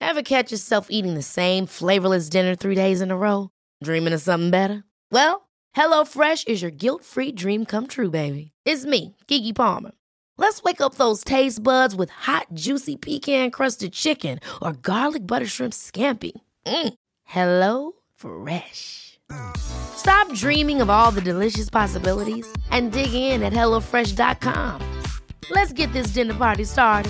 Ever catch yourself eating the same flavorless dinner 3 days in a row? Dreaming of something better? Well, HelloFresh is your guilt-free dream come true, baby. It's me, Keke Palmer. Let's wake up those taste buds with hot, juicy pecan-crusted chicken or garlic butter shrimp scampi. Hello Fresh. Stop dreaming of all the delicious possibilities and dig in at HelloFresh.com. Let's get this dinner party started.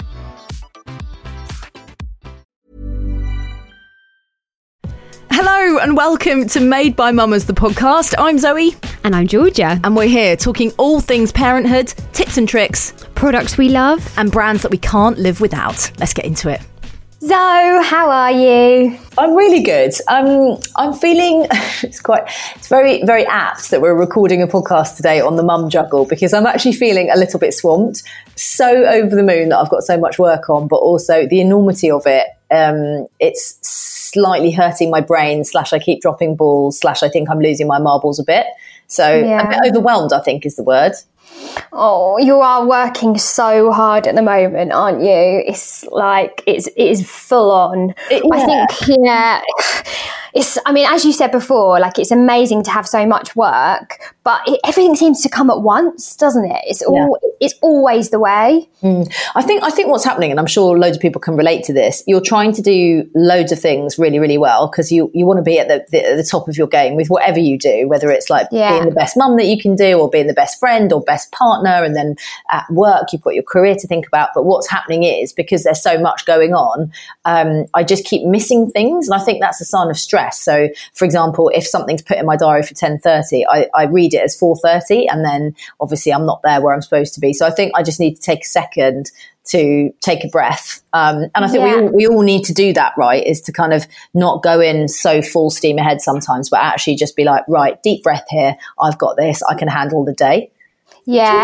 Hello and welcome to Made by Mamas, the podcast. I'm Zoe. And I'm Georgia. And we're here talking all things parenthood, tips and tricks, products we love, and brands that we can't live without. Let's get into it. Zoe, how are you? I'm really good. I'm feeling it's very, very apt that we're recording a podcast today on the mum juggle, because I'm actually feeling a little bit swamped. So over the moon that I've got so much work on, but also the enormity of it. It's slightly hurting my brain, / I keep dropping balls, / I think I'm losing my marbles a bit. So a bit overwhelmed, I think, is the word. Oh, you are working so hard at the moment, aren't you? It's like, it is full on. I think, I mean, as you said before, like, it's amazing to have so much work, but everything seems to come at once, doesn't it? It's always the way. I think what's happening, and I'm sure loads of people can relate to this, you're trying to do loads of things really, really well, because you want to be at the top of your game with whatever you do, whether it's like being the best mum that you can do, or being the best friend or best partner, and then at work you've got your career to think about. But what's happening is, because there's so much going on, I just keep missing things, and I think that's a sign of stress. So, for example, if something's put in my diary for 10:30, I read it as 4:30, and then obviously I'm not there where I'm supposed to be. So I think I just need to take a second to take a breath. And I think we all need to do that, right? Is to kind of not go in so full steam ahead sometimes, but actually just be like, right, deep breath here. I've got this. I can handle the day. Yeah,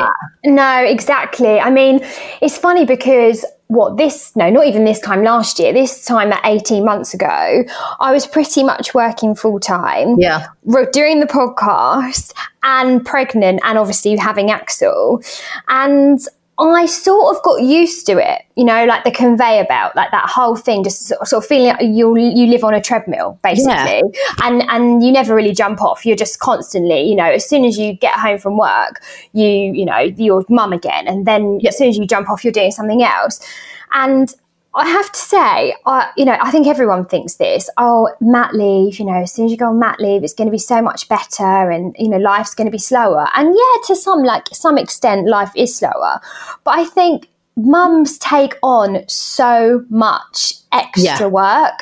no, exactly. I mean, it's funny because not even this time last year, this time at 18 months ago, I was pretty much working full time. Yeah. Doing the podcast and pregnant, and obviously having Axel. And I sort of got used to it, like the conveyor belt, like that whole thing, just sort of feeling like you live on a treadmill, basically. Yeah. And you never really jump off. You're just constantly, as soon as you get home from work, you're mum again. And then as soon as you jump off, you're doing something else. And I have to say, I think everyone thinks this. Oh, mat leave, as soon as you go on mat leave, it's going to be so much better, and, life's going to be slower. And yeah, to some extent, life is slower. But I think mums take on so much extra work,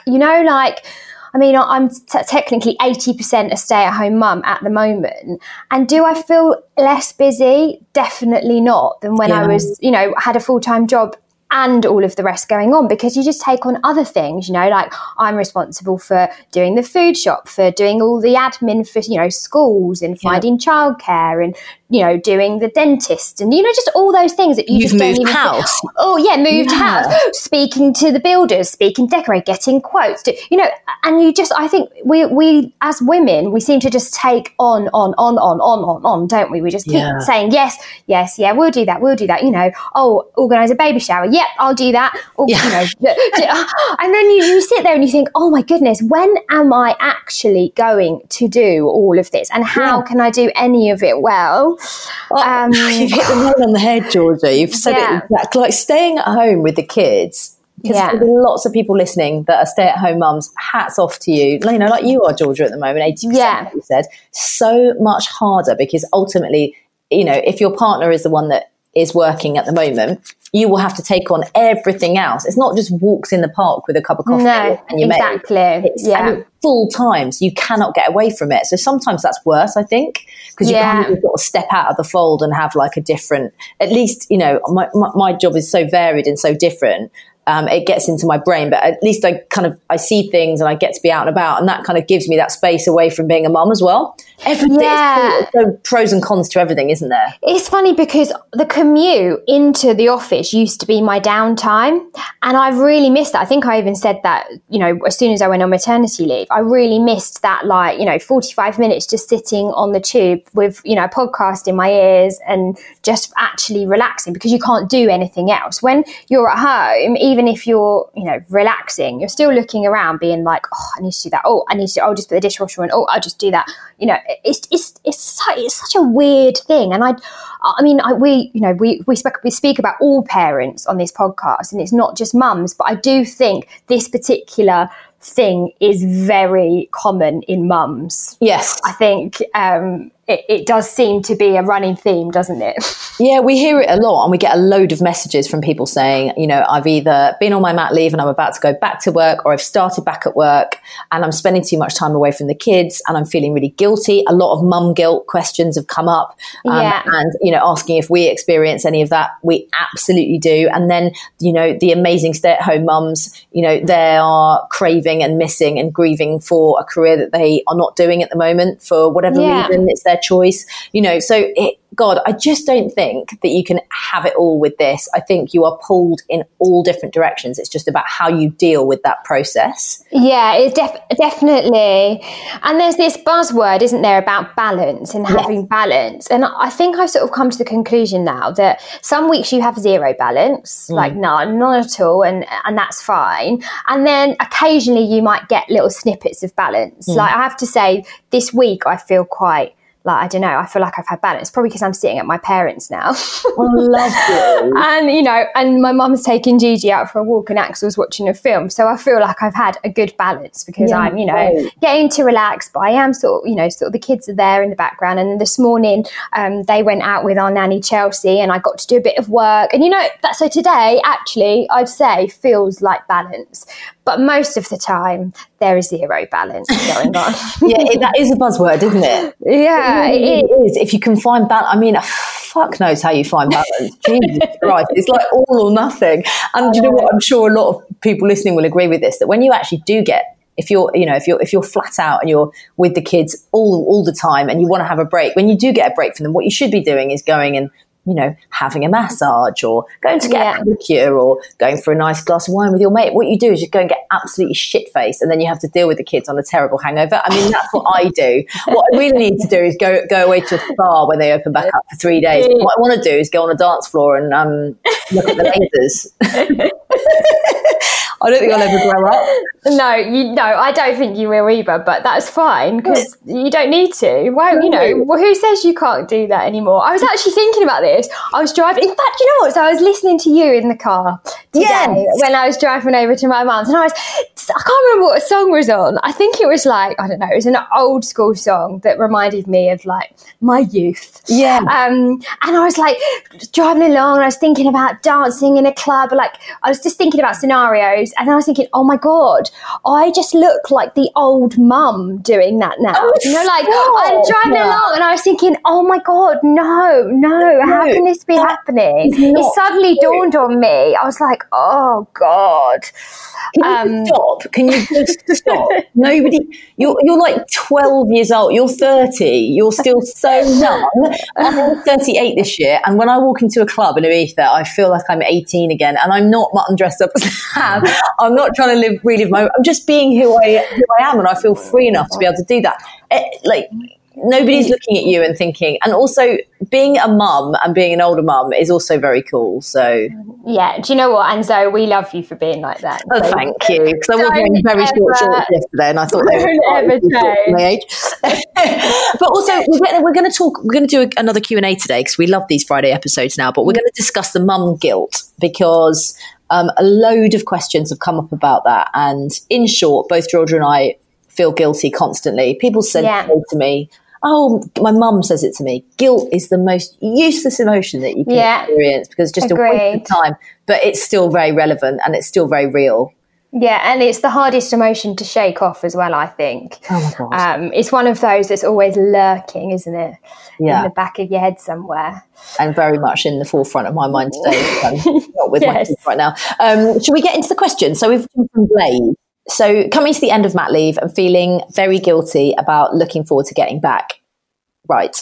I'm technically 80% a stay-at-home mum at the moment. And do I feel less busy? Definitely not than when I was, had a full-time job and all of the rest going on, because you just take on other things, like I'm responsible for doing the food shop, for doing all the admin for, schools, and finding childcare, and, doing the dentist, and, just all those things that you've moved house. Moved house, speaking to the builders, decorate, getting quotes, and I think we as women, we seem to just take on, don't we? We just keep saying, yes, we'll do that. Organise a baby shower. Yep, I'll do that. And then you sit there and you think, oh my goodness, when am I actually going to do all of this? And how can I do any of it well? You've hit the nail on the head, Georgia. You've said it exactly. Like staying at home with the kids. Because there are lots of people listening that are stay-at-home mums. Hats off to you. Like you are, Georgia, at the moment, 80%, like you said. So much harder, because ultimately, if your partner is the one that is working at the moment, you will have to take on everything else. It's not just walks in the park with a cup of coffee and your mate. It's full time, so you cannot get away from it. So sometimes that's worse, I think, because you kind of got to step out of the fold and have like a different, at least, my job is so varied and so different. It gets into my brain, but at least I see things and I get to be out and about, and that kind of gives me that space away from being a mum as well. Everything. Yeah. So pros and cons to everything, isn't there? It's funny because the commute into the office used to be my downtime, and I really missed that. I think I even said that, as soon as I went on maternity leave, I really missed that, 45 minutes just sitting on the tube with, a podcast in my ears and just actually relaxing, because you can't do anything else. When you're at home, even if you're, relaxing, you're still looking around being like, oh, I need to do that. Oh, I'll just put the dishwasher on. Oh, I'll just do that. It's such a weird thing. And we speak about all parents on this podcast, and it's not just mums, but I do think this particular thing is very common in mums. Yes. I think it does seem to be a running theme, doesn't it? Yeah, we hear it a lot, and we get a load of messages from people saying, I've either been on my mat leave and I'm about to go back to work, or I've started back at work and I'm spending too much time away from the kids and I'm feeling really guilty. A lot of mum guilt questions have come up, and, asking if we experience any of that. We absolutely do. And then, the amazing stay-at-home mums, they are craving and missing and grieving for a career that they are not doing at the moment for whatever reason. It's their choice, God, I just don't think that you can have it all with this. I think you are pulled in all different directions. It's just about how you deal with that process. Yeah, it's definitely. And there's this buzzword, isn't there, about balance and having balance. And I think I've sort of come to the conclusion now that some weeks you have zero balance, like none at all, and that's fine. And then occasionally you might get little snippets of balance. Like I have to say, this week I feel quite, I don't know, I feel like I've had balance, probably because I'm sitting at my parents' now. I love you. And, and my mum's taking Gigi out for a walk and Axel's watching a film. So I feel like I've had a good balance because I'm, getting to relax, but I am sort of the kids are there in the background. And this morning they went out with our nanny Chelsea, and I got to do a bit of work. And, so today actually I'd say feels like balance. But most of the time, there is zero balance going on. That is a buzzword, isn't it? Yeah, it is. If you can find balance, fuck knows how you find balance. Jesus Christ, it's like all or nothing. And you know what? I'm sure a lot of people listening will agree with this, that when you actually do get, if you're flat out and you're with the kids all the time and you want to have a break, when you do get a break from them, what you should be doing is going and, having a massage or going to get a pedicure or going for a nice glass of wine with your mate. What you do is you go and get absolutely shit-faced, and then you have to deal with the kids on a terrible hangover. I mean, that's what I do. What I really need to do is go away to a spa when they open back up for 3 days. What I want to do is go on a dance floor and look at the lasers. I don't think I'll ever grow up. No, I don't think you will either, but that's fine because you don't need to. Well, who says you can't do that anymore? I was actually thinking about this. I was driving, in fact, you know what? So I was listening to you in the car today when I was driving over to my mum's, and I can't remember what song was on. I think it was it was an old school song that reminded me of my youth. Yeah. And I was driving along and I was thinking about dancing in a club. I was just thinking about scenarios. And I was thinking, oh my God, I just look like the old mum doing that now. I'm driving along and I was thinking, oh my God, no, how can this be happening? It suddenly dawned on me. I was like, oh God. Can you just stop? Nobody, you're 12 years old, you're 30, you're still so young. I'm 38 this year, and when I walk into a club in Ibiza, I feel like I'm 18 again, and I'm not mutton dressed up as Sam. I'm not trying to relive my, I'm just being who I am, and I feel free enough to be able to do that. Nobody's looking at you and thinking, and also being a mum and being an older mum is also very cool. So yeah, do you know what, Anzo, we love you for being like that. Oh, so thank you, because I was wearing very short yesterday, and I thought they were ever change my age. But also, we're going to do another Q&A today because we love these Friday episodes now. But we're going to discuss the mum guilt because a load of questions have come up about that, and in short, both Georgia and I feel guilty constantly. People say to me, oh, my mum says it to me, guilt is the most useless emotion that you can experience because it's just a waste of time, but it's still very relevant and it's still very real. Yeah, and it's the hardest emotion to shake off as well, I think. Oh my God. It's one of those that's always lurking, isn't it? Yeah. In the back of your head somewhere. And very much in the forefront of my mind today. I'm not with my kids right now. Should we get into the question? So we've come from Blade. So coming to the end of mat leave and feeling very guilty about looking forward to getting back. Right.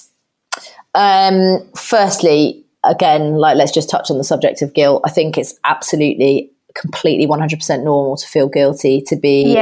Firstly, again, like, let's just touch on the subject of guilt. I think it's absolutely, completely 100% normal to feel guilty, to be,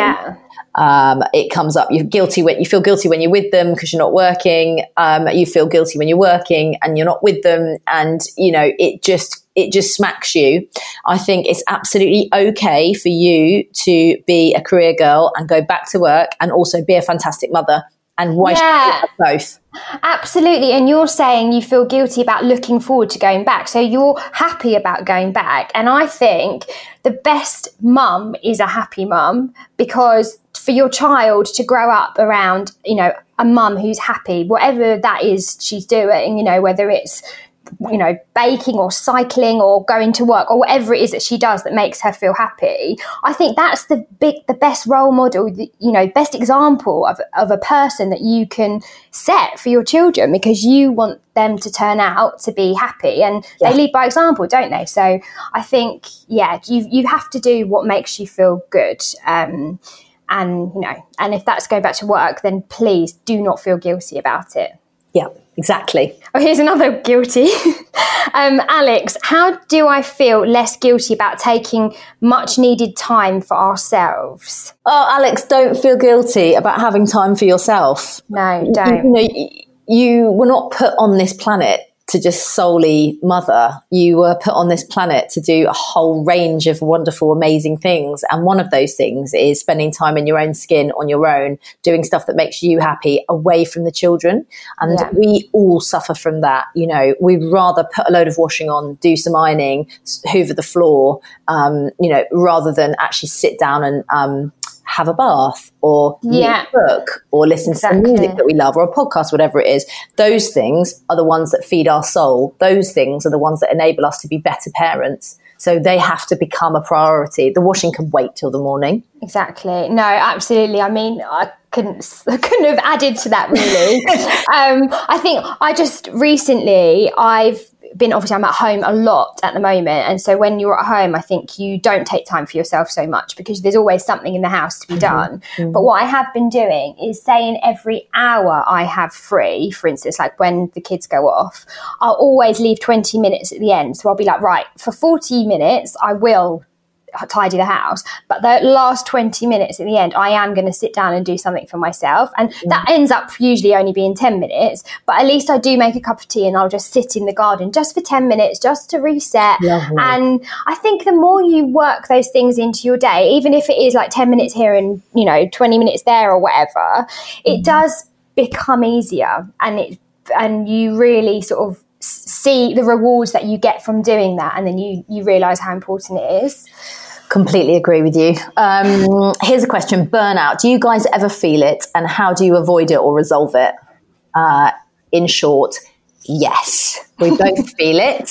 it comes up. You feel guilty when you're with them because you're not working. You feel guilty when you're working and you're not with them. And, it just smacks you. I think it's absolutely okay for you to be a career girl and go back to work and also be a fantastic mother. And why should you have both? Absolutely. And you're saying you feel guilty about looking forward to going back. So you're happy about going back. And I think the best mum is a happy mum, because for your child to grow up around, a mum who's happy, whatever that is she's doing, whether it's baking or cycling or going to work or whatever it is that she does that makes her feel happy. I think that's the best role model, best example of a person that you can set for your children, because you want them to turn out to be happy, and they lead by example, don't they? So I think, you have to do what makes you feel good. And if that's going back to work, then please do not feel guilty about it. Yeah, exactly. Oh, here's another guilty. Alex, how do I feel less guilty about taking much needed time for ourselves? Oh, Alex, don't feel guilty about having time for yourself. No, don't. You were not put on this planet to just solely mother. You were put on this planet to do a whole range of wonderful, amazing things. And one of those things is spending time in your own skin on your own, doing stuff that makes you happy away from the children. And we all suffer from that. We'd rather put a load of washing on, do some ironing, hoover the floor, rather than actually sit down and have a bath or read a book or listen to some music that we love, or a podcast, whatever it is. Those things are the ones that feed our soul. Those things are the ones that enable us to be better parents. So they have to become a priority. The washing can wait till the morning. Exactly. No, absolutely. I mean, I couldn't have added to that, really. I think I'm at home a lot at the moment. And so when you're at home, I think you don't take time for yourself so much because there's always something in the house to be done. Mm-hmm. But what I have been doing is saying every hour I have free, for instance, like when the kids go off, I'll always leave 20 minutes at the end. So I'll be like, right, for 40 minutes, I will tidy the house, but the last 20 minutes at the end I am going to sit down and do something for myself, and that ends up usually only being 10 minutes, but at least I do make a cup of tea and I'll just sit in the garden just for 10 minutes just to reset. Lovely. And I think the more you work those things into your day, even if it is like 10 minutes here and 20 minutes there or whatever, it does become easier, and you really sort of see the rewards that you get from doing that, and then you realise how important it is. Completely agree with you. Here's a question. Burnout. Do you guys ever feel it, and how do you avoid it or resolve it? In short, yes. We both feel it.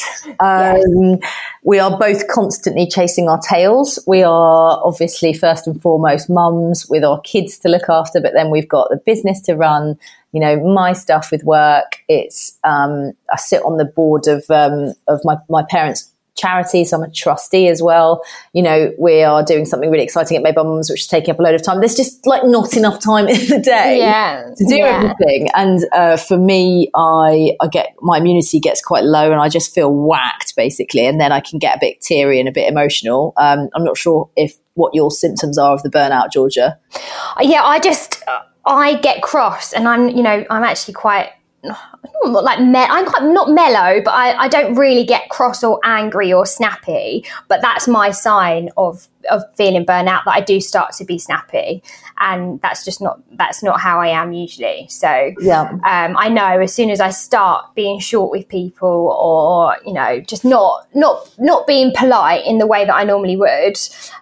We are both constantly chasing our tails. We are obviously first and foremost mums with our kids to look after, but then we've got the business to run. My stuff with work. It's I sit on the board of my parents' charity, so I'm a trustee as well. We are doing something really exciting at Made by Mums, which is taking up a load of time. There's just like not enough time in the day to do everything. And for me, I get, my immunity gets quite low and I just feel whacked basically. And then I can get a bit teary and a bit emotional. I'm not sure what your symptoms are of the burnout, Georgia. Yeah, I get cross, and I'm actually quite I'm not mellow, but I don't really get cross or angry or snappy. But that's my sign of feeling burnout, that I do start to be snappy, and that's not how I am usually. So I know as soon as I start being short with people, or just not being polite in the way that I normally would,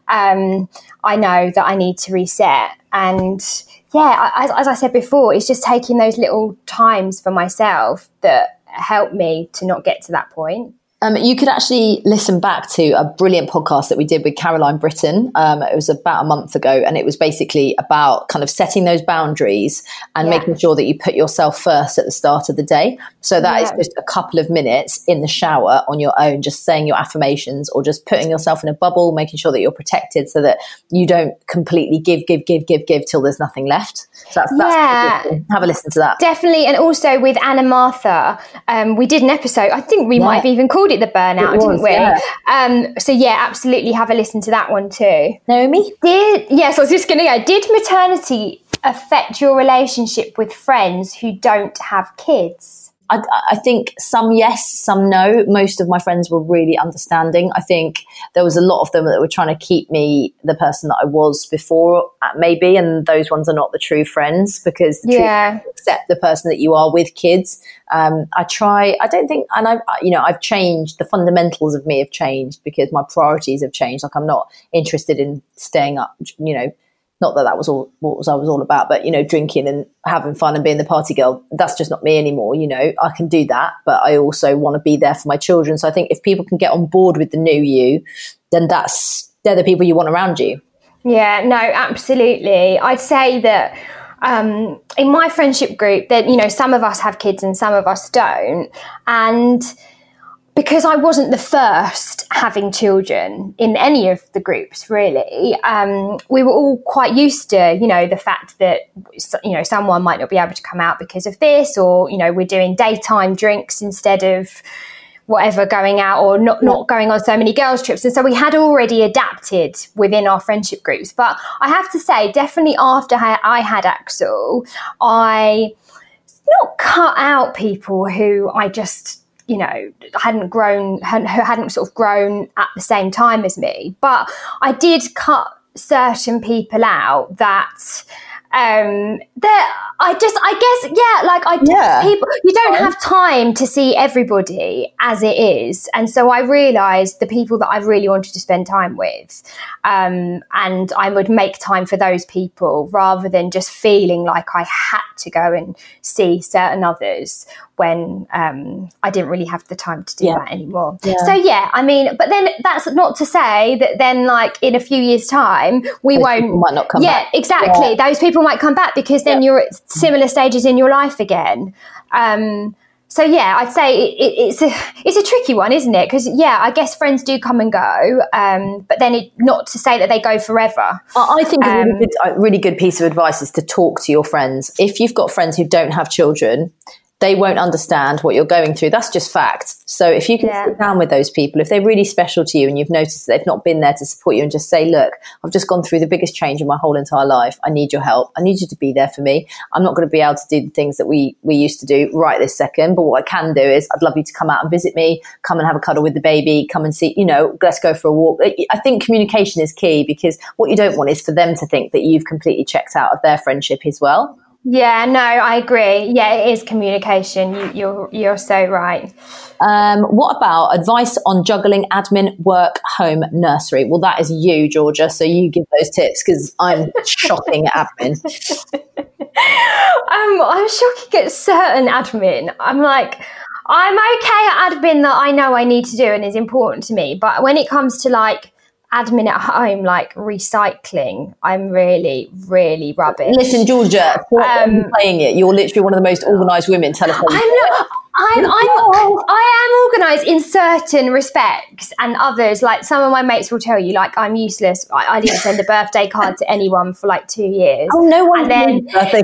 I know that I need to reset. And as I said before, it's just taking those little times for myself that help me to not get to that point. You could actually listen back to a brilliant podcast that we did with Caroline Britton. It was about a month ago, and it was basically about kind of setting those boundaries and making sure that you put yourself first at the start of the day. So that is just a couple of minutes in the shower on your own, just saying your affirmations or just putting yourself in a bubble, making sure that you're protected so that you don't completely give till there's nothing left. So that's have a listen to that. Definitely. And also with Anna Martha, we did an episode, I think we might have even called it The Burnout, didn't we? Yeah. So absolutely have a listen to that one too. Naomi? I was just going to go, did maternity affect your relationship with friends who don't have kids? I think some yes, some no. Most of my friends were really understanding. I think there was a lot of them that were trying to keep me the person that I was before, maybe, and those ones are not the true friends, because the truth is accept the person that you are with kids. I've changed. The fundamentals of me have changed because my priorities have changed. Like, I'm not interested in staying up, not that was all what I was all about, but, drinking and having fun and being the party girl, that's just not me anymore. I can do that, but I also want to be there for my children. So I think if people can get on board with the new you, then they're the people you want around you. Yeah, no, absolutely. I'd say that in my friendship group that, some of us have kids and some of us don't. And because I wasn't the first having children in any of the groups, really, we were all quite used to, the fact that, someone might not be able to come out because of this, or, we're doing daytime drinks instead of whatever, going out, or not going on so many girls' trips. And so we had already adapted within our friendship groups. But I have to say, definitely after I had Axel, I not cut out people who I just, hadn't sort of grown at the same time as me. But I did cut certain people out that people, you don't have time to see everybody as it is. And so I realised the people that I really wanted to spend time with, and I would make time for those people rather than just feeling like I had to go and see certain others when I didn't really have the time to do that anymore. Yeah. So but then that's not to say that then, like, in a few years' time, we might not come back. Yeah, exactly. Yeah. Those people might come back because then you're at similar stages in your life again. I'd say it's a tricky one, isn't it? Because I guess friends do come and go, but then not to say that they go forever. I think a really good piece of advice is to talk to your friends. If you've got friends who don't have children, they won't understand what you're going through. That's just fact. So if you can sit down with those people, if they're really special to you and you've noticed that they've not been there to support you, and just say, look, I've just gone through the biggest change in my whole entire life. I need your help. I need you to be there for me. I'm not going to be able to do the things that we used to do right this second. But what I can do is I'd love you to come out and visit me, come and have a cuddle with the baby, come and see, let's go for a walk. I think communication is key, because what you don't want is for them to think that you've completely checked out of their friendship as well. Yeah, no, I agree. Yeah, it is communication. You're so right. What about advice on juggling admin, work, home, nursery? Well, that is you, Georgia. So you give those tips, because I'm shocking at admin. I'm shocking at certain admin. I'm okay at admin that I know I need to do and is important to me. But when it comes to admin at home, like recycling, I'm really, really rubbish. Listen, Georgia, I'm playing it. You're literally one of the most organised women. Tell us how I am organised in certain respects, and others, like some of my mates will tell you, I'm useless. I didn't send a birthday card to anyone for 2 years. Oh, no one. And then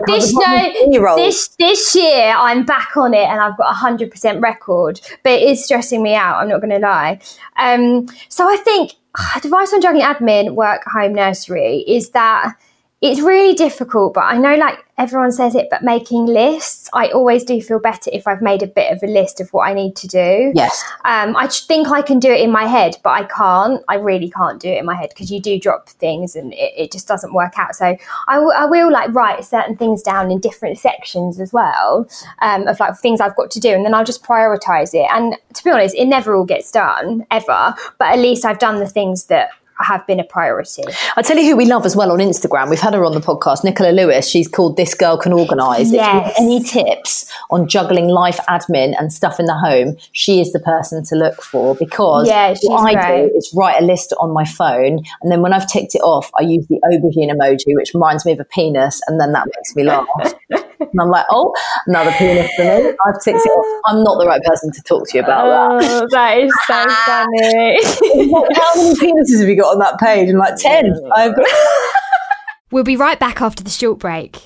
this year I'm back on it, and I've got 100% record, but it is stressing me out. I'm not going to lie. So I think advice on juggling admin, work, home, nursery is that it's really difficult, but I know everyone says it, but making lists, I always do feel better if I've made a bit of a list of what I need to do. Yes. I think I can do it in my head, but I can't. I really can't do it in my head, because you do drop things and it just doesn't work out. So I will write certain things down in different sections as well, of things I've got to do, and then I'll just prioritise it. And to be honest, it never all gets done, ever, but at least I've done the things that have been a priority. I'll tell you who we love as well on Instagram. We've had her on the podcast, Nicola Lewis. She's called This Girl Can Organise. Yes. If you need any tips on juggling life admin and stuff in the home, she is the person to look for, because what I do is write a list on my phone, and then when I've ticked it off, I use the aubergine emoji, which reminds me of a penis, and then that makes me laugh. And I'm like, oh, another penis for me. I've ticked it off. I'm not the right person to talk to you about that. Oh, that is so funny. How many penises have you got on that page? I'm like, 10. We'll be right back after the short break.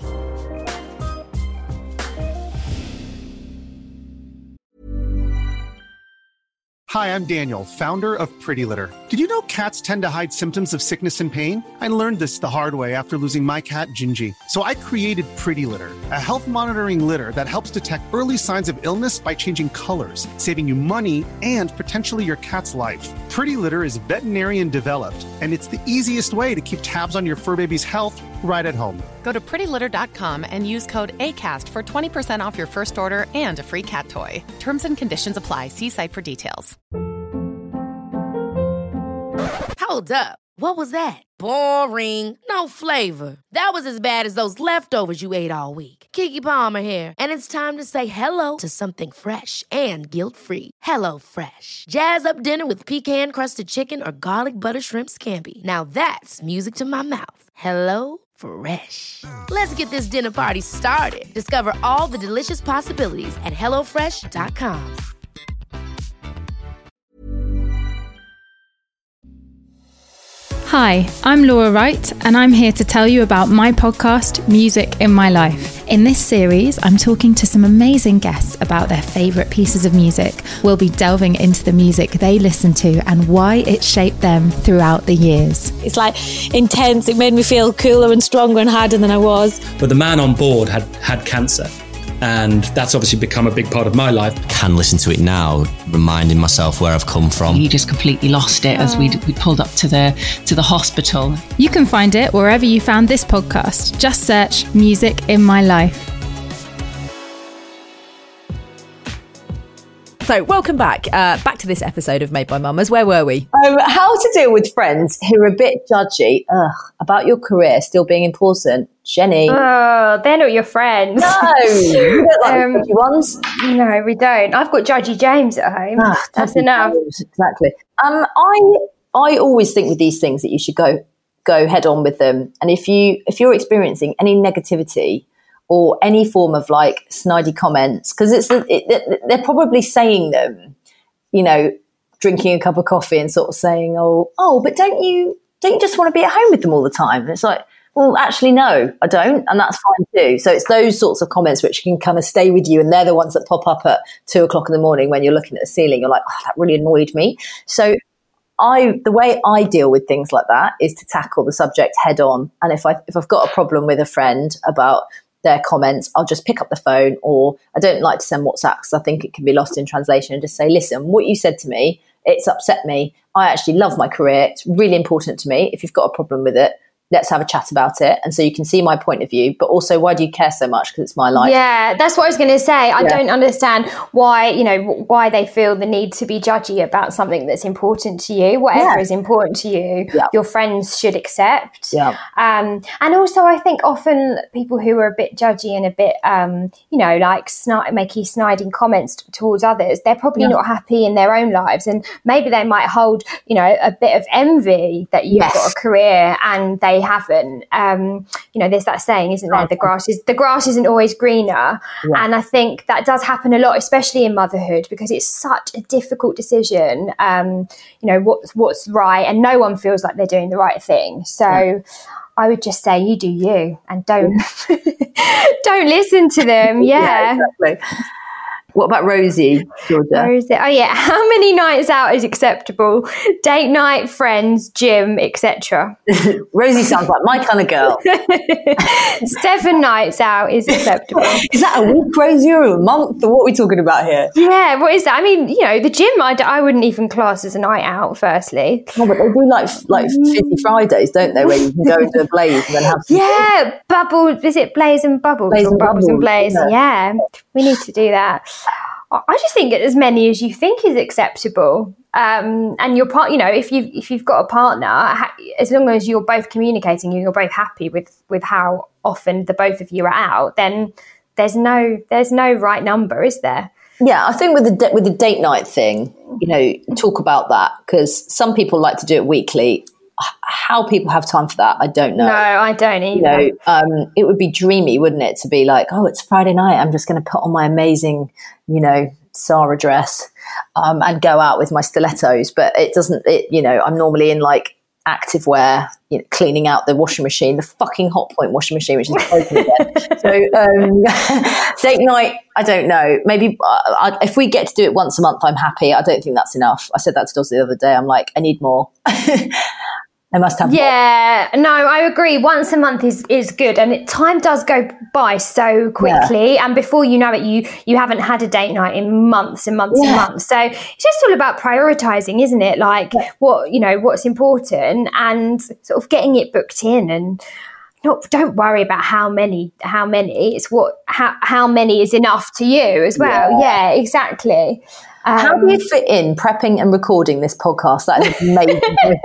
Hi, I'm Daniel, founder of Pretty Litter. Did you know cats tend to hide symptoms of sickness and pain? I learned this the hard way after losing my cat, Gingy. So I created Pretty Litter, a health monitoring litter that helps detect early signs of illness by changing colors, saving you money and potentially your cat's life. Pretty Litter is veterinarian developed, and it's the easiest way to keep tabs on your fur baby's health right at home. Go to prettylitter.com and use code ACAST for 20% off your first order and a free cat toy. Terms and conditions apply. See site for details. Hold up. What was that? Boring. No flavor. That was as bad as those leftovers you ate all week. Keke Palmer here, and it's time to say hello to something fresh and guilt-free. Hello Fresh. Jazz up dinner with pecan-crusted chicken or garlic butter shrimp scampi. Now that's music to my mouth. Hello Fresh. Let's get this dinner party started. Discover all the delicious possibilities at HelloFresh.com. Hi, I'm Laura Wright, and I'm here to tell you about my podcast, Music in My Life. In this series, I'm talking to some amazing guests about their favourite pieces of music. We'll be delving into the music they listen to and why it shaped them throughout the years. It's like intense. It made me feel cooler and stronger and harder than I was. But the man on board had cancer. And that's obviously become a big part of my life. Can listen to it now, reminding myself where I've come from. You just completely lost it as we pulled up to the hospital. You can find it wherever you found this podcast. Just search Music in My Life. So welcome back to this episode of Made by Mamas. Where were we? How to deal with friends who are a bit judgy about your career still being important. Jenny. Oh, they're not your friends. No, you don't like judgy ones. No, we don't. I've got Judgy James at home. That's enough. James, exactly. I always think with these things that you should go head on with them. And if you're experiencing any negativity or any form of like snidey comments, because they're probably saying them, you know, drinking a cup of coffee and sort of saying, oh, but don't you just want to be at home with them all the time? And it's like, well, actually, no, I don't. And that's fine too. So it's those sorts of comments which can kind of stay with you. And they're the ones that pop up at 2:00 in the morning when you're looking at the ceiling. You're like, oh, that really annoyed me. So the way I deal with things like that is to tackle the subject head on. And if I've got a problem with a friend about their comments, I'll just pick up the phone, or I don't like to send WhatsApp because I think it can be lost in translation, and just say, listen, what you said to me, it's upset me. I actually love my career. It's really important to me. If you've got a problem with it, let's have a chat about it. And so you can see my point of view, but also why do you care so much? Because it's my life. Yeah, that's what I was going to say. I don't understand why they feel the need to be judgy about something that's important to you. Whatever is important to you, your friends should accept. Yeah. And also I think often people who are a bit judgy and a bit, making sniding comments towards others, they're probably not happy in their own lives. And maybe they might hold, a bit of envy that you've got a career and they haven't. There's that saying, isn't there? The grass isn't always greener. Yeah. And I think that does happen a lot, especially in motherhood, because it's such a difficult decision. What's right, and no one feels like they're doing the right thing. So I would just say you do you, and don't listen to them. Yeah, exactly. What about Rosie, Georgia? Rosie. Oh yeah, how many nights out is acceptable? Date night, friends, gym, etc. Rosie sounds like my kind of girl. 7 nights out is acceptable. Is that a week, Rosie, or a month, or what are we talking about here? Yeah, what is that? I mean, the gym I wouldn't even class as a night out. Firstly, but they do like Fizzy Fridays, don't they? Where you can go into a blaze and then have some bubble. Is it Blaze and Bubbles? Blaze or and Bubbles and Bubbles, Blaze? Yeah, we need to do that. I just think as many as you think is acceptable. And your part, if you've got a partner, as long as you're both communicating and you're both happy with how often the both of you are out, then there's no right number, is there? Yeah, I think with the date night thing, talk about that, because some people like to do it weekly. How people have time for that, I don't know. No, I don't either. It would be dreamy, wouldn't it, to be like, oh, it's Friday night, I'm just going to put on my amazing, Zara dress and go out with my stilettos. But it doesn't, I'm normally in like active wear, cleaning out the washing machine, the fucking Hot Point washing machine, which is broken again. So date night, I don't know. Maybe if we get to do it once a month, I'm happy. I don't think that's enough. I said that to Dozzy the other day. I'm like, I need more. I must have more. No, I agree. Once a month is good, and time does go by so quickly. Yeah. And before you know it, you haven't had a date night in months and months and months. So it's just all about prioritizing, isn't it? Like what's important, and sort of getting it booked in, and don't worry about how many. It's how many is enough to you as well. Yeah, exactly. How do you fit in prepping and recording this podcast? That is amazing.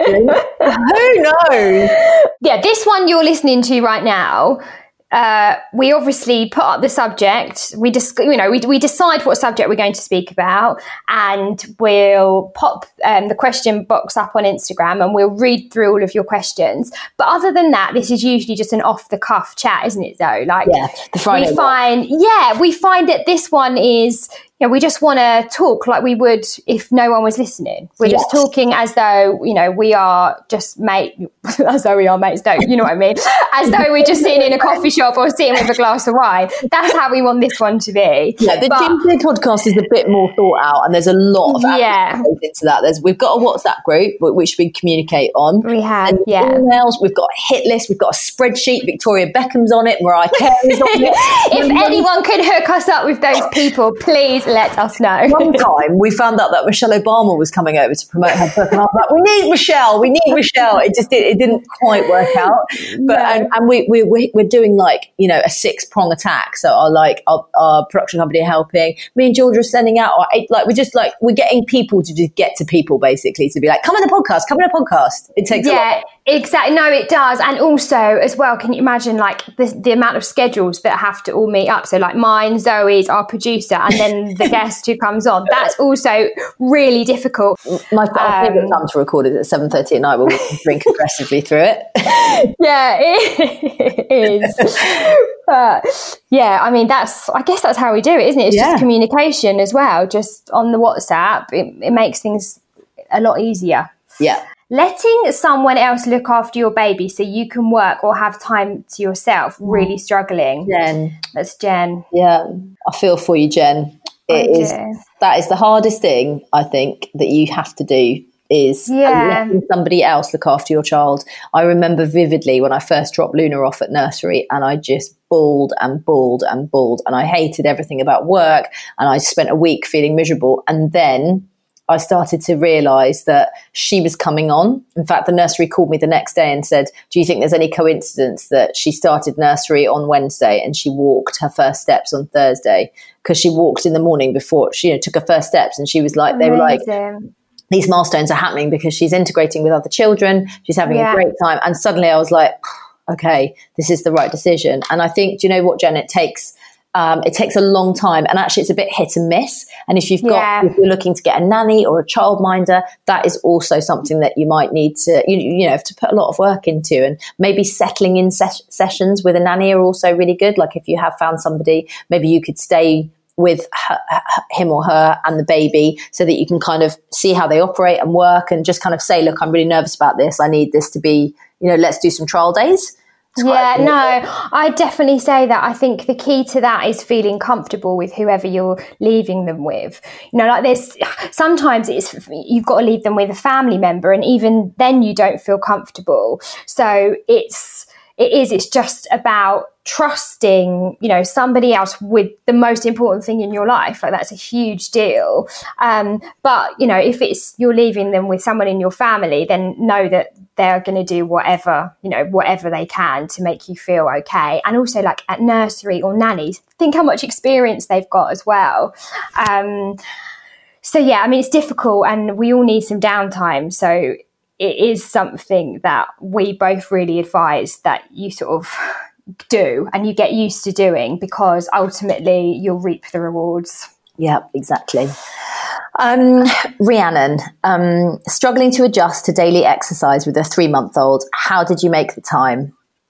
Who knows? Yeah, this one you're listening to right now, we obviously put up the subject. We decide what subject we're going to speak about, and we'll pop the question box up on Instagram, and we'll read through all of your questions. But other than that, this is usually just an off the cuff chat, isn't it? Though, the Friday. We find that this one is. We just want to talk like we would if no one was listening. We're just talking as though, we are just as though we are mates. No, you know what I mean? As though we're just sitting in a coffee shop or sitting with a glass of wine. That's how we want this one to be. Yeah, the Ginger podcast is a bit more thought out, and there's a lot of goes into that. We've got a WhatsApp group which we communicate on. We have, emails. We've got a hit list. We've got a spreadsheet. Victoria Beckham's on it. Mariah Carey's on it. If anyone could hook us up with those people, please let us know. One time we found out that Michelle Obama was coming over to promote her book, and I was like, we need Michelle. It didn't quite work out. But and we're doing like, a 6-prong attack. So our production company are helping. Me and Georgia are sending out we're getting people to just get to people, basically, to be like, come on the podcast. It takes a lot. Exactly. No, it does. And also as well, can you imagine like the amount of schedules that have to all meet up? So like mine, Zoe's, our producer, and then the guest who comes on. That's also really difficult. My favourite time to record is at 7:30 at night, where we can drink aggressively through it. Yeah, it is. I guess that's how we do it, isn't it? It's just communication as well. Just on the WhatsApp, it makes things a lot easier. Yeah. Letting someone else look after your baby so you can work or have time to yourself, really struggling. Jen. That's Jen. Yeah, I feel for you, Jen. That is the hardest thing, I think, that you have to do, is letting somebody else look after your child. I remember vividly when I first dropped Luna off at nursery, and I just bawled and I hated everything about work, and I spent a week feeling miserable. And then I started to realise that she was coming on. In fact, the nursery called me the next day and said, do you think there's any coincidence that she started nursery on Wednesday and she walked her first steps on Thursday? Because she walked in the morning before she took her first steps, and she was like, they were like, these milestones are happening because she's integrating with other children. She's having a great time. And suddenly I was like, okay, this is the right decision. And I think, do you know what, Jen, it takes a long time, and actually it's a bit hit and miss. And if if you're looking to get a nanny or a childminder, that is also something that you might need to, have to put a lot of work into. And maybe settling in sessions with a nanny are also really good. Like if you have found somebody, maybe you could stay with him or her and the baby, so that you can kind of see how they operate and work, and just kind of say, look, I'm really nervous about this. I need this to be, let's do some trial days. I definitely say that. I think the key to that is feeling comfortable with whoever you're leaving them with. Like this, sometimes you've got to leave them with a family member, and even then you don't feel comfortable. So it's it's just about trusting, you know, somebody else with the most important thing in your life. Like, that's a huge deal. But, you know, if it's you're leaving them with someone in your family, then know that they're going to do whatever they can to make you feel okay. And also, like, at nursery or nannies, think how much experience they've got as well. So yeah, I mean, it's difficult, and we all need some downtime. So it is something that we both really advise that you sort of do and you get used to doing, because ultimately you'll reap the rewards. Yeah, exactly. Rhiannon, struggling to adjust to daily exercise with a 3-month-old. How did you make the time?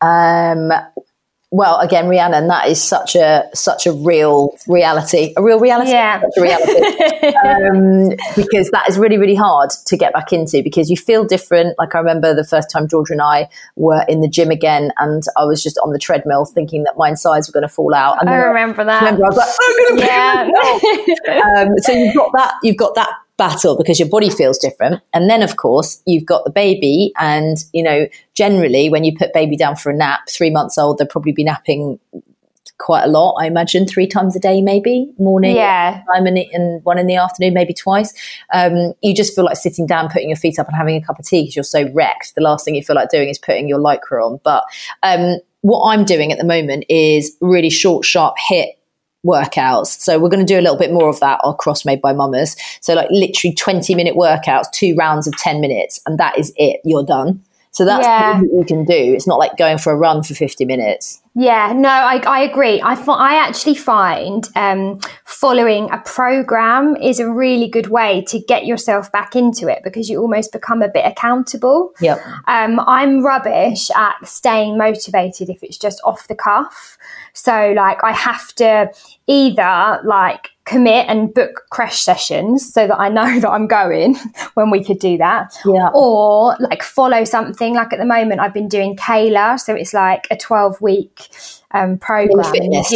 Well, again, Rhiannon, that is such a real reality. A real reality? Yeah. Such a reality. Because that is really, really hard to get back into, because you feel different. Like, I remember the first time Georgia and I were in the gym again, and I was just on the treadmill thinking that my insides were going to fall out. And I remember that. I was like, I'm going to So you've got that battle, because your body feels different. And then, of course, you've got the baby, and, you know, generally when you put baby down for a nap, 3 months old, they'll probably be napping quite a lot, I imagine, 3 times a day, maybe morning, time and 1 in the afternoon, maybe twice. You just feel like sitting down, putting your feet up and having a cup of tea, because you're so wrecked. The last thing you feel like doing is putting your Lycra on. But what I'm doing at the moment is really short, sharp HIIT workouts. So we're going to do a little bit more of that across Made by Mamas. So, like, literally 20-minute workouts, 2 rounds of 10 minutes, and that is it. You're done. So that's what you can do. It's not like going for a run for 50 minutes. Yeah, no, I agree. I actually find following a program is a really good way to get yourself back into it, because you almost become a bit accountable. Yep. I'm rubbish at staying motivated if it's just off the cuff. So, like, I have to either, like, commit and book crash sessions so that I know that I'm going when we could do that. Yeah. Or, like, follow something. Like, at the moment I've been doing Kayla, so it's like a 12-week program. Fitness.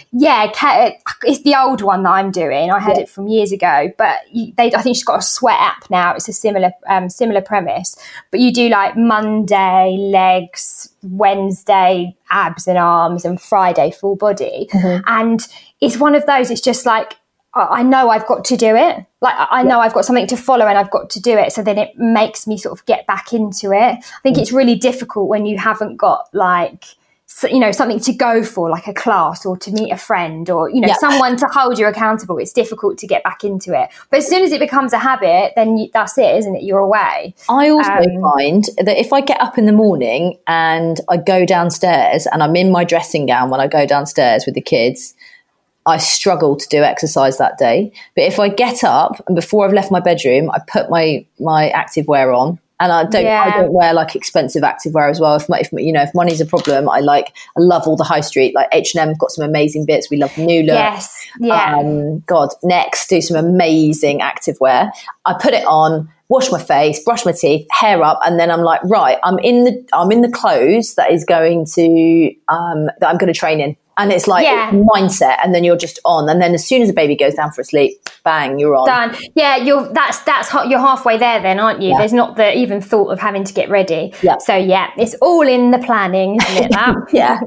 It's the old one that I'm doing. I had it from years ago, but I think she's got a Sweat app now. It's a similar premise, but you do, like, Monday legs, Wednesday abs and arms, and Friday full body. And it's one of those, it's just like, I know I've got to do it. Like, I know I've got something to follow and I've got to do it. So then it makes me sort of get back into it. I think it's really difficult when you haven't got, like, you know, something to go for, like a class or to meet a friend or, you know, someone to hold you accountable. It's difficult to get back into it. But as soon as it becomes a habit, then that's it, isn't it? You're away. I also find that if I get up in the morning and I go downstairs and I'm in my dressing gown when I go downstairs with the kids, I struggle to do exercise that day. But if I get up and before I've left my bedroom, I put my activewear on. And I don't wear, like, expensive activewear as well. If money's a problem, I love all the high street, like H&M have got some amazing bits. We love Nula. Yes. Yeah. Next do some amazing activewear. I put it on, wash my face, brush my teeth, hair up, and then I'm like, right, I'm in the clothes that is going to that I'm going to train in. And it's like mindset, and then you're just on. And then as soon as the baby goes down for a sleep, bang, you're on. Done. Yeah, you're halfway there then, aren't you? Yeah. There's not the even thought of having to get ready. Yeah. So yeah, it's all in the planning, isn't it? That? Yeah.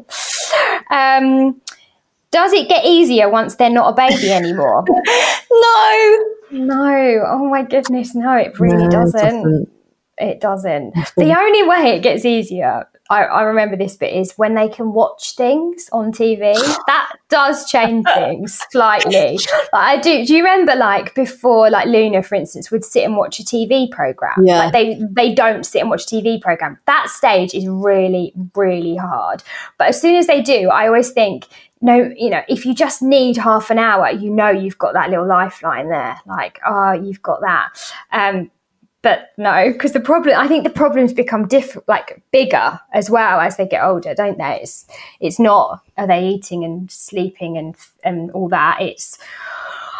Does it get easier once they're not a baby anymore? No. Oh my goodness, no, it really doesn't. It doesn't. The only way it gets easier, I remember this bit, is when they can watch things on TV. That does change things slightly. Like, do you remember, like, before, like, Luna, for instance, would sit and watch a TV program? Yeah. Like, they don't sit and watch a TV program. That stage is really, really hard. But as soon as they do, I always think, no, you know, if you just need half an hour, you know, you've got that little lifeline there. Like, you've got that. But no, because I think the problems become bigger as well as they get older, don't they? It's not, are they eating and sleeping and all that? It's,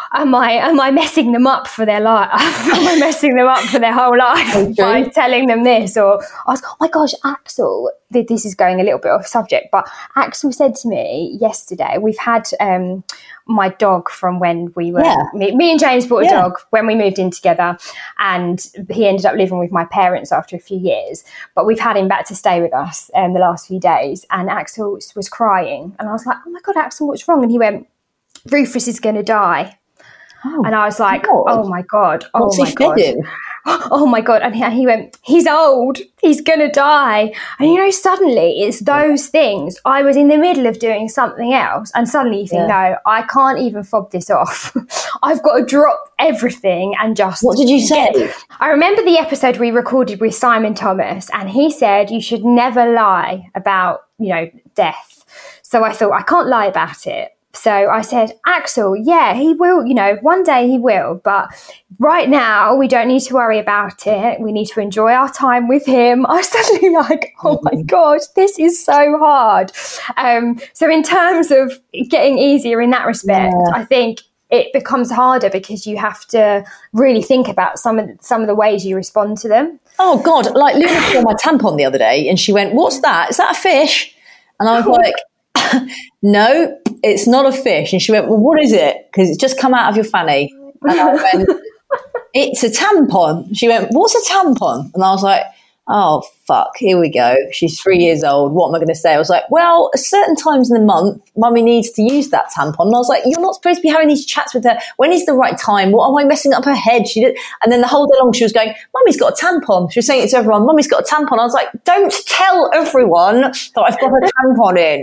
am I messing them up for their life? Am I messing them up for their whole life by telling them this? Or I was, oh my gosh, Axel, this is going a little bit off subject, but Axel said to me yesterday, we've had my dog from when we were, me and James bought a dog when we moved in together, and he ended up living with my parents after a few years, but we've had him back to stay with us the last few days, and Axel was crying, and I was like, oh my God, Axel, what's wrong? And he went, Rufus is going to die. And I was like, oh my God. Oh my God. Oh my God. And he went, he's old. He's going to die. And, suddenly it's those things. I was in the middle of doing something else. And suddenly you think, no, I can't even fob this off. I've got to drop everything and just... What did you say? I remember the episode we recorded with Simon Thomas, and he said you should never lie about, death. So I thought, I can't lie about it. So I said, Axel, yeah, he will, one day he will. But right now, we don't need to worry about it. We need to enjoy our time with him. I was suddenly like, oh my gosh, this is so hard. So in terms of getting easier in that respect, I think it becomes harder because you have to really think about some of the ways you respond to them. Oh God, like Luna saw my tampon the other day and she went, what's that? Is that a fish? And I was like, no, it's not a fish. And she went, well, what is it? Because it's just come out of your fanny. And I went, it's a tampon. She went, what's a tampon? And I was like, oh, fuck, here we go. She's 3 years old. What am I going to say? I was like, well, at certain times in the month, mummy needs to use that tampon. And I was like, you're not supposed to be having these chats with her. When is the right time? What am I messing up her head? She did. And then the whole day long, she was going, mummy's got a tampon. She was saying it to everyone, mummy's got a tampon. I was like, don't tell everyone that I've got a tampon in.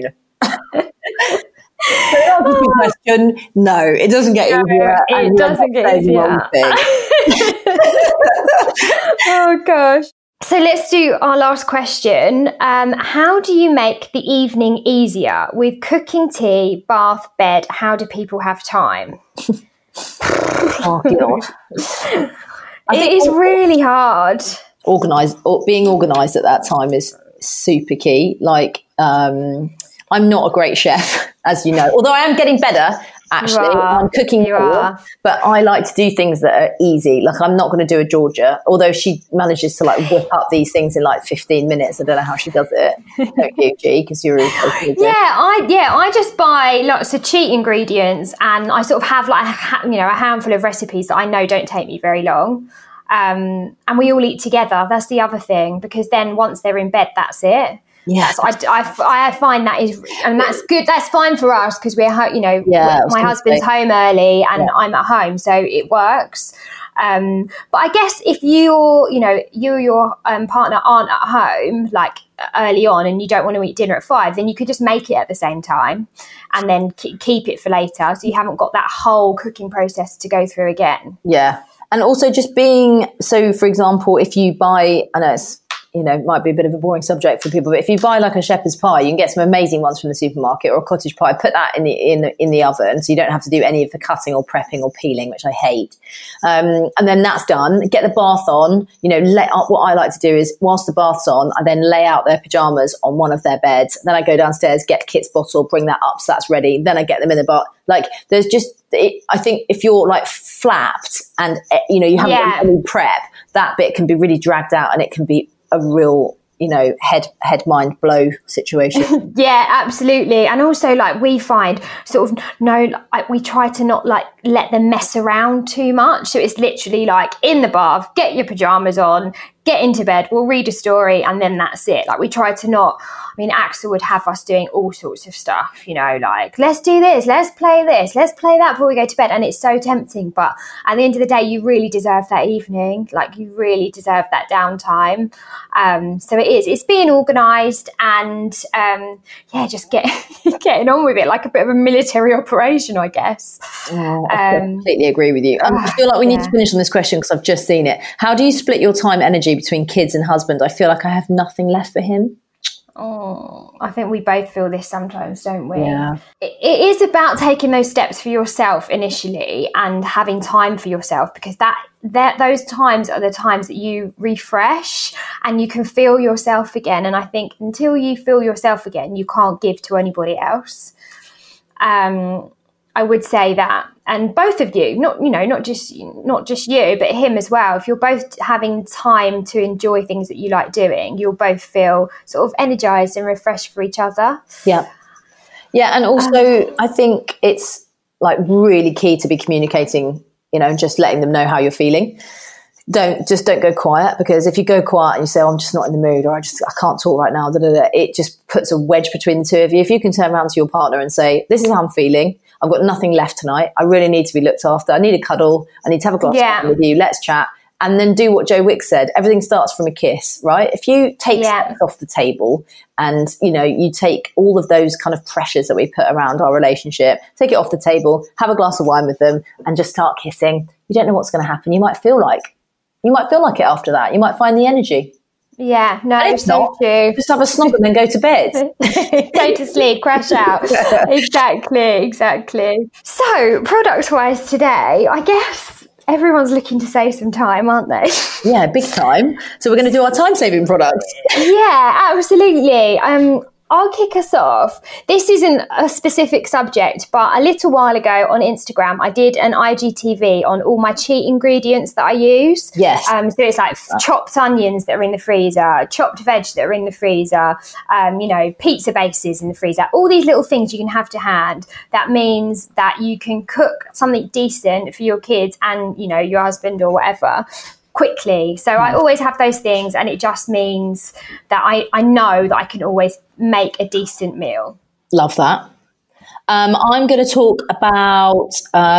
So that was a good question. No, it doesn't get easier. It doesn't get easier. Oh gosh. So let's do our last question. How do you make the evening easier with cooking, tea, bath, bed? How do people have time? Oh God. It is really hard. Being organised at that time is super key. Like, I'm not a great chef, as you know, although I am getting better, actually. I'm cooking more, but I like to do things that are easy. Like, I'm not going to do a Georgia, although she manages to like whip up these things in like 15 minutes. I don't know how she does it. Don't you, G? Because you're really I just buy lots of cheap ingredients, and I sort of have like a handful of recipes that I know don't take me very long. And we all eat together. That's the other thing, because then once they're in bed, that's it. Yes, I find that is, and that's good. That's fine for us because we're, my husband's home early and I'm at home, so it works. But I guess if you or your partner aren't at home like early on and you don't want to eat dinner at 5, then you could just make it at the same time and then keep it for later, so you haven't got that whole cooking process to go through again. Yeah, and also just so, for example, if you buy, I know it's, it might be a bit of a boring subject for people, but if you buy like a shepherd's pie, you can get some amazing ones from the supermarket, or a cottage pie. Put that in the oven, so you don't have to do any of the cutting or prepping or peeling, which I hate. And then that's done. Get the bath on. What I like to do is, whilst the bath's on, I then lay out their pajamas on one of their beds. Then I go downstairs, get Kit's bottle, bring that up so that's ready. Then I get them in the bath. Like, there's just, I think if you're like flapped and you haven't done any prep, that bit can be really dragged out, and it can be a real, head mind blow situation. Yeah, absolutely. And also, like, we find we try to not like let them mess around too much. So it's literally like, in the bath, get your pajamas on, get into bed, we'll read a story, and then that's it. Like, we try to not, Axel would have us doing all sorts of stuff, like, let's do this, let's play that before we go to bed. And it's so tempting. But at the end of the day, you really deserve that evening. Like, you really deserve that downtime. So it's being organised and, just getting on with it, like a bit of a military operation, I guess. I completely agree with you. I feel like we need to finish on this question because I've just seen it. How do you split your time energy between kids and husband? I feel like I have nothing left for him. Oh, I think we both feel this sometimes, don't we? Yeah. It is about taking those steps for yourself initially and having time for yourself, because those times are the times that you refresh and you can feel yourself again. And I think until you feel yourself again, you can't give to anybody else. I would say that and both of you, not just you, but him as well, if you're both having time to enjoy things that you like doing, you'll both feel sort of energized and refreshed for each other. Yeah. And also I think it's like really key to be communicating, and just letting them know how you're feeling. Don't go quiet, because if you go quiet and you say, I'm just not in the mood, or I can't talk right now, it just puts a wedge between the two of you. If you can turn around to your partner and say, this is how I'm feeling, I've got nothing left tonight, I really need to be looked after, I need a cuddle, I need to have a glass of wine with you, let's chat. And then do what Joe Wicks said, everything starts from a kiss, right? If you take sex off the table and, you take all of those kind of pressures that we put around our relationship, take it off the table, have a glass of wine with them and just start kissing, you don't know what's going to happen. You might feel like it after that. You might find the energy. Yeah, no, and if so not, true. Just have a snog and then go to bed. Go to sleep, crash out. Exactly. So, product-wise today, I guess everyone's looking to save some time, aren't they? Yeah, big time. So we're going to do our time-saving products. Yeah, absolutely. I'll kick us off. This isn't a specific subject, but a little while ago on Instagram, I did an IGTV on all my cheat ingredients that I use. Yes. So it's like chopped onions that are in the freezer, chopped veg that are in the freezer, pizza bases in the freezer, all these little things you can have to hand. That means that you can cook something decent for your kids and, your husband or whatever quickly. So I always have those things, and it just means that I know that I can always make a decent meal. Love that. I'm going to talk about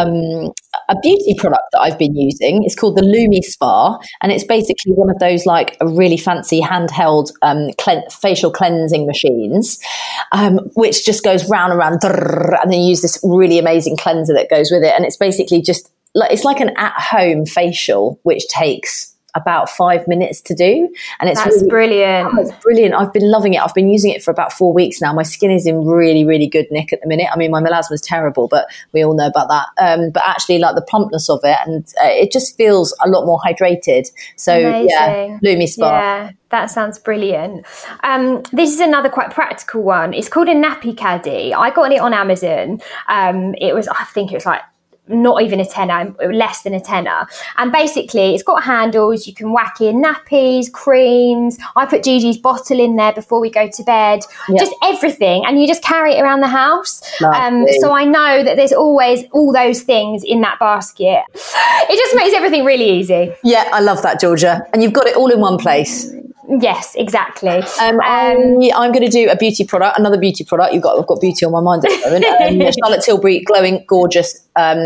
a beauty product that I've been using. It's called the Lumi Spa, and it's basically one of those like really fancy handheld facial cleansing machines, which just goes round and round, and then you use this really amazing cleanser that goes with it. And it's basically just it's like an at-home facial, which takes about 5 minutes to do. And it's brilliant. Oh, it's brilliant. I've been loving it. I've been using it for about 4 weeks now. My skin is in really, really good nick at the minute. I mean, my melasma's terrible, but we all know about that. But actually like the plumpness of it, and it just feels a lot more hydrated. So amazing. Yeah, Lumi Spa. Yeah. That sounds brilliant. This is another quite practical one. It's called a nappy caddy. I got it on Amazon. I think it was like not even a tenner, less than a tenner. And basically it's got handles, you can whack in nappies, creams. I put Gigi's bottle in there before we go to bed, just everything. And you just carry it around the house. So I know that there's always all those things in that basket. It just makes everything really easy. Yeah, I love that, Georgia. And you've got it all in one place. Yes, exactly. I'm going to do a beauty product, another beauty product. I've got beauty on my mind at the moment. Charlotte Tilbury Glowing Gorgeous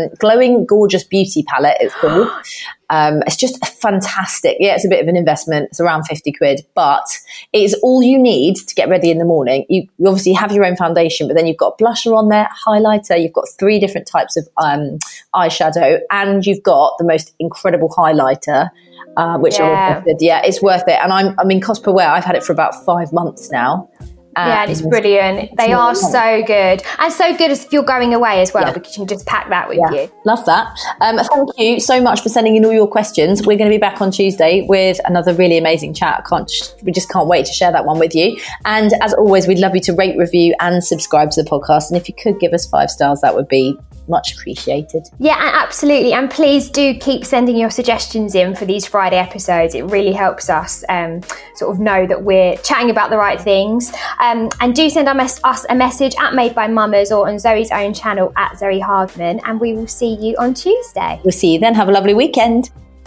Beauty Palette, it's called. It's just fantastic. Yeah, it's a bit of an investment. It's around 50 quid, but it's all you need to get ready in the morning. You obviously have your own foundation, but then you've got blusher on there, highlighter, you've got 3 different types of eyeshadow, and you've got the most incredible highlighter, which it's worth it. And I mean, cost per wear, I've had it for about 5 months now. Yeah, it's brilliant. They are so good. And so good as if you're going away as well, because you can just pack that with you. Love that. Thank you so much for sending in all your questions. We're going to be back on Tuesday with another really amazing chat. We just can't wait to share that one with you. And as always, we'd love you to rate, review and subscribe to the podcast. And if you could give us 5 stars, that would be much appreciated. Yeah, absolutely. And please do keep sending your suggestions in for these Friday episodes. It really helps us sort of know that we're chatting about the right things. And do send us a message at Made by Mamas or on Zoe's own channel at Zoe Hardman. And we will see you on Tuesday. We'll see you then. Have a lovely weekend.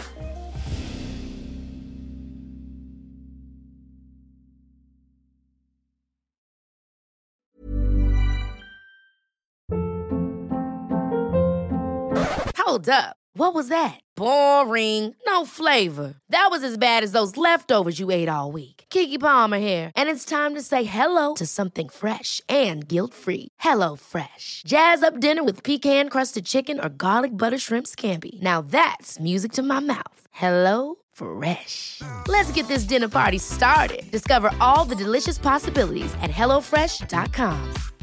Hold up. What was that? Boring. No flavor. That was as bad as those leftovers you ate all week. Keke Palmer here. And it's time to say hello to something fresh and guilt-free. HelloFresh. Jazz up dinner with pecan-crusted chicken or garlic butter shrimp scampi. Now that's music to my mouth. HelloFresh. Let's get this dinner party started. Discover all the delicious possibilities at HelloFresh.com.